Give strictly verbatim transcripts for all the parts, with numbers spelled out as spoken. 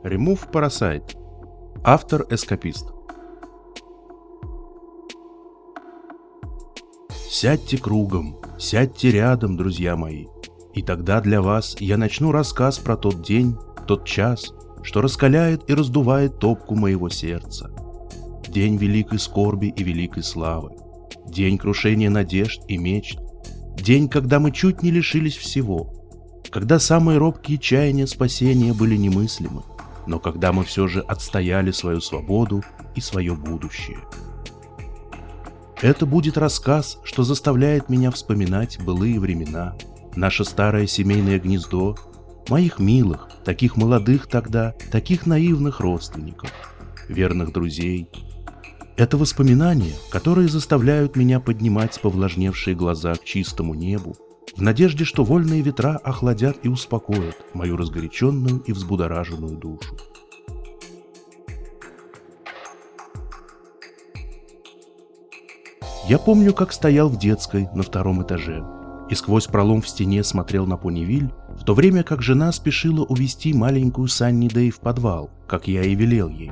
Remove Parasite. Автор эскапист. Сядьте кругом, сядьте рядом, друзья мои, и тогда для вас я начну рассказ про тот день, тот час, что раскаляет и раздувает топку моего сердца. День великой скорби и великой славы, день крушения надежд и мечт, день, когда мы чуть не лишились всего, когда самые робкие чаяния спасения были немыслимы, но когда мы все же отстояли свою свободу и свое будущее. Это будет рассказ, что заставляет меня вспоминать былые времена, наше старое семейное гнездо, моих милых, таких молодых тогда, таких наивных родственников, верных друзей. Это воспоминания, которые заставляют меня поднимать повлажневшие глаза к чистому небу, в надежде, что вольные ветра охладят и успокоят мою разгоряченную и взбудораженную душу. Я помню, как стоял в детской на втором этаже и сквозь пролом в стене смотрел на Понивиль, в то время как жена спешила увести маленькую Санни Дэй в подвал, как я и велел ей.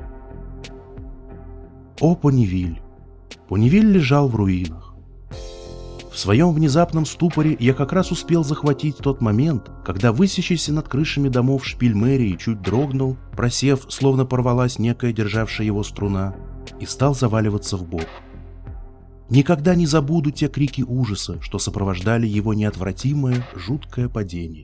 О, Понивиль! Понивиль лежал в руинах. В своем внезапном ступоре я как раз успел захватить тот момент, когда высящийся над крышами домов шпиль мэрии чуть дрогнул, просев, словно порвалась некая державшая его струна, и стал заваливаться в бок. Никогда не забуду те крики ужаса, что сопровождали его неотвратимое, жуткое падение.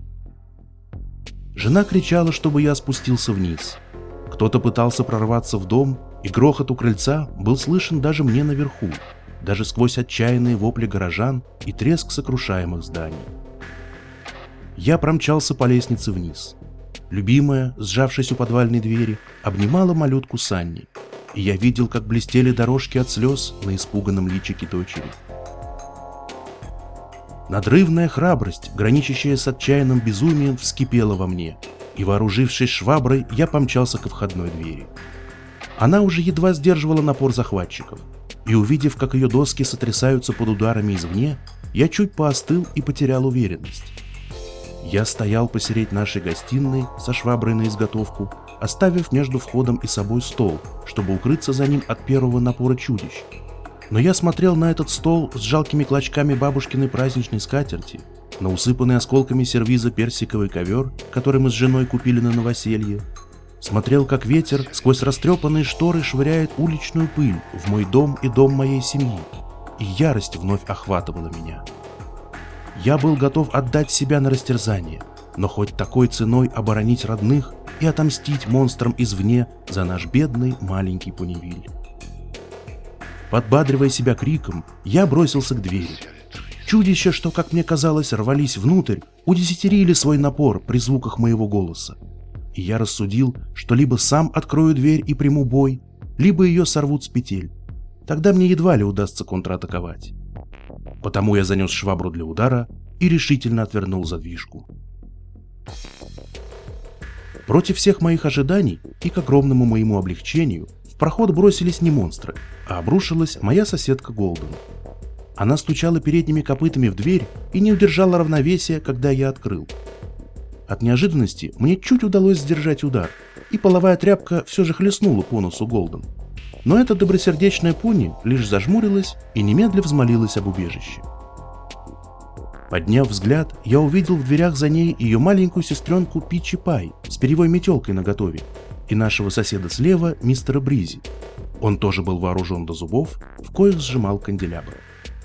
Жена кричала, чтобы я спустился вниз. Кто-то пытался прорваться в дом, и грохот у крыльца был слышен даже мне наверху, даже сквозь отчаянные вопли горожан и треск сокрушаемых зданий. Я промчался по лестнице вниз. Любимая, сжавшись у подвальной двери, обнимала малютку Санни, и я видел, как блестели дорожки от слез на испуганном личике дочери. Надрывная храбрость, граничащая с отчаянным безумием, вскипела во мне, и, вооружившись шваброй, я помчался ко входной двери. Она уже едва сдерживала напор захватчиков, и, увидев, как ее доски сотрясаются под ударами извне, я чуть поостыл и потерял уверенность. Я стоял посередь нашей гостиной со шваброй на изготовку, оставив между входом и собой стол, чтобы укрыться за ним от первого напора чудищ. Но я смотрел на этот стол с жалкими клочками бабушкиной праздничной скатерти, на усыпанный осколками сервиза персиковый ковер, который мы с женой купили на новоселье, смотрел, как ветер сквозь растрепанные шторы швыряет уличную пыль в мой дом и дом моей семьи, и ярость вновь охватывала меня. Я был готов отдать себя на растерзание, но хоть такой ценой оборонить родных и отомстить монстрам извне за наш бедный маленький Понивиль. Подбадривая себя криком, я бросился к двери. Чудища, что, как мне казалось, рвались внутрь, удесятерили свой напор при звуках моего голоса. И я рассудил, что либо сам открою дверь и приму бой, либо ее сорвут с петель. Тогда мне едва ли удастся контратаковать. Потому я занес швабру для удара и решительно отвернул задвижку. Против всех моих ожиданий и к огромному моему облегчению в проход бросились не монстры, а обрушилась моя соседка Голден. Она стучала передними копытами в дверь и не удержала равновесия, когда я открыл. От неожиданности мне чуть удалось сдержать удар, и половая тряпка все же хлестнула по носу Голден. Но эта добросердечная пони лишь зажмурилась и немедля взмолилась об убежище. Подняв взгляд, я увидел в дверях за ней ее маленькую сестренку Питчи Пай с перьевой метелкой наготове и нашего соседа слева, мистера Бризи. Он тоже был вооружен до зубов, в коих сжимал канделябр.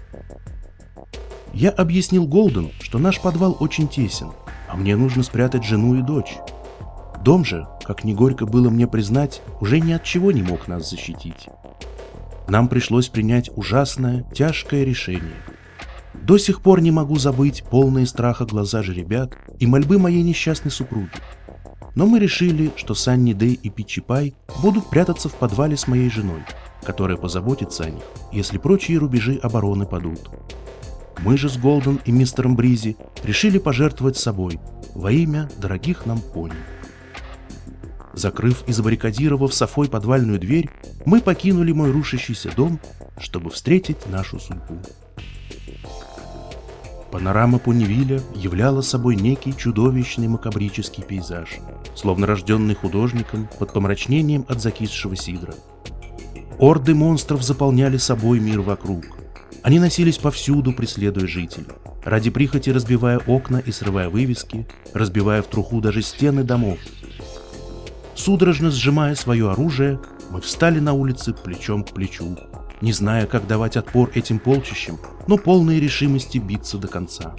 Я объяснил Голден, что наш подвал очень тесен, а мне нужно спрятать жену и дочь. Дом же, как ни горько было мне признать, уже ни от чего не мог нас защитить. Нам пришлось принять ужасное, тяжкое решение. До сих пор не могу забыть полные страха глаза жеребят и мольбы моей несчастной супруги. Но мы решили, что Санни Дэй и Питчи Пай будут прятаться в подвале с моей женой, которая позаботится о них, если прочие рубежи обороны падут. Мы же с Голден и мистером Бризи решили пожертвовать собой во имя дорогих нам пони. Закрыв и забаррикадировав софой подвальную дверь, мы покинули мой рушащийся дом, чтобы встретить нашу судьбу. Панорама Понивиля являла собой некий чудовищный макабрический пейзаж, словно рожденный художником под помрачнением от закисшего сидра. Орды монстров заполняли собой мир вокруг. Они носились повсюду, преследуя жителей, ради прихоти разбивая окна и срывая вывески, разбивая в труху даже стены домов. Судорожно сжимая свое оружие, мы встали на улице плечом к плечу, не зная, как давать отпор этим полчищам, но полной решимости биться до конца.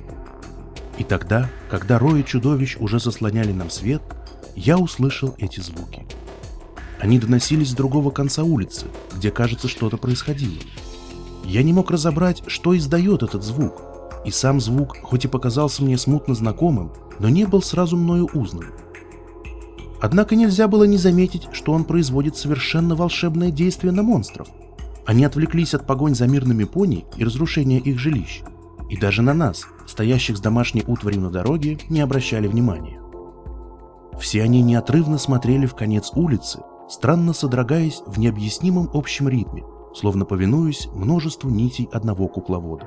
И тогда, когда рои чудовищ уже заслоняли нам свет, я услышал эти звуки. Они доносились с другого конца улицы, где, кажется, что-то происходило. Я не мог разобрать, что издает этот звук, и сам звук, хоть и показался мне смутно знакомым, но не был сразу мною узнан. Однако нельзя было не заметить, что он производит совершенно волшебное действие на монстров. Они отвлеклись от погонь за мирными пони и разрушения их жилищ, и даже на нас, стоящих с домашней утварью на дороге, не обращали внимания. Все они неотрывно смотрели в конец улицы, странно содрогаясь в необъяснимом общем ритме, словно повинуясь множеству нитей одного кукловода.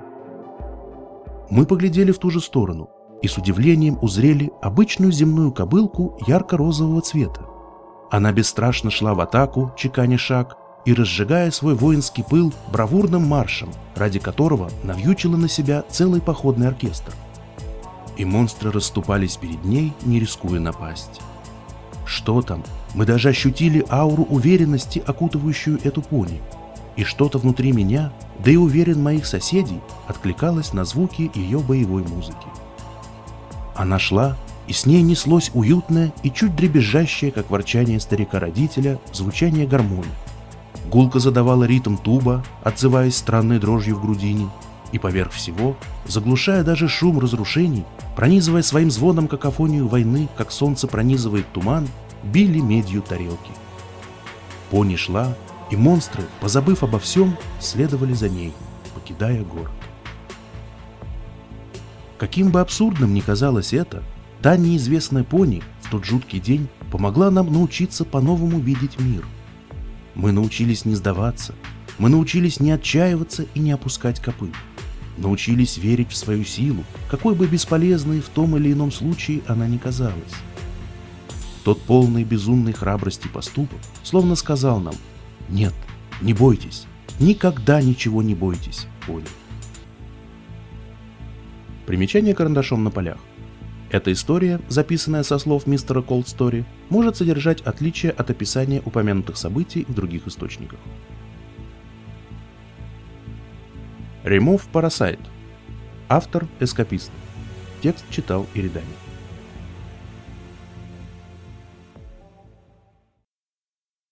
Мы поглядели в ту же сторону и с удивлением узрели обычную земную кобылку ярко-розового цвета. Она бесстрашно шла в атаку, чеканя шаг, и разжигая свой воинский пыл бравурным маршем, ради которого навьючила на себя целый походный оркестр. И монстры расступались перед ней, не рискуя напасть. Что там? Мы даже ощутили ауру уверенности, окутывающую эту пони. И что-то внутри меня, да и уверен моих соседей, откликалось на звуки ее боевой музыки. Она шла, и с ней неслось уютное и чуть дребезжащее, как ворчание старика-родителя, звучание гармонии. Гулко задавала ритм туба, отзываясь странной дрожью в грудине, и поверх всего, заглушая даже шум разрушений, пронизывая своим звоном какофонию войны, как солнце пронизывает туман, били медью тарелки. Пони шла, и монстры, позабыв обо всем, следовали за ней, покидая город. Каким бы абсурдным ни казалось это, та неизвестная пони в тот жуткий день помогла нам научиться по-новому видеть мир. Мы научились не сдаваться, мы научились не отчаиваться и не опускать копыт. Научились верить в свою силу, какой бы бесполезной в том или ином случае она ни казалась. Тот полный безумной храбрости поступок словно сказал нам: «Нет, не бойтесь, никогда ничего не бойтесь, пони». Примечание карандашом на полях. Эта история, записанная со слов мистера Cold Story, может содержать отличия от описания упомянутых событий в других источниках. Remove Parasite. Автор — эскапист. Текст читал Иридани.